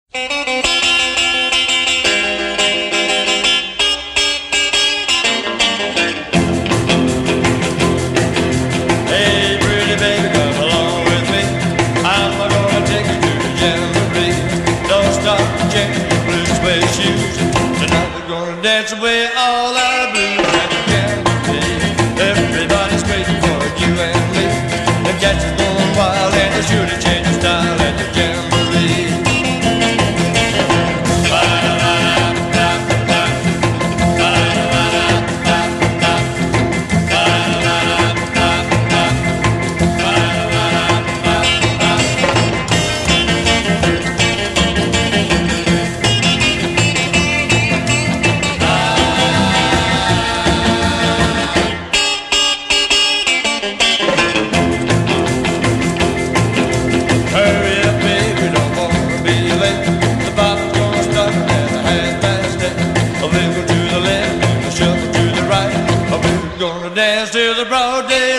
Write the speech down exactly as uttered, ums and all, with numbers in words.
Dance away all our blues at the Jamboree. Everybody's crazy for you and me. The cats are going wild and they sure to change the style at the Jamboree. Dance till the broad day.